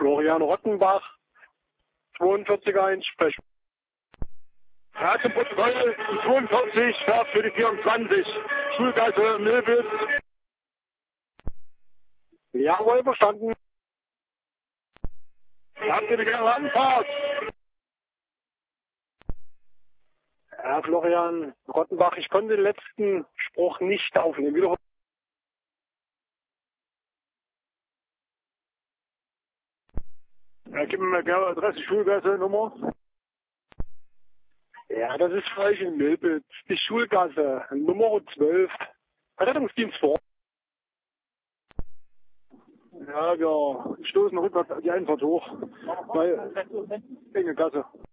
Florian Rottenbach, 42er Einsprechung. Ja, zum Protokoll, die 42 fährt für die 24. Schulgasse Milbitz. Jawohl, verstanden. Habt ihr die gerne Anfahrt? Herr Florian Rottenbach, ich konnte den letzten Spruch nicht aufnehmen. Wiederholen. Ja, gib mir mal gerne Adresse, Schulgasse, Nummer. Ja, das ist falsch in Milbitz. Die Schulgasse, Nummer 12. Rettungsdienst vor. Ja, wir stoßen rückwärts die Einfahrt hoch. Weil, enge Gasse.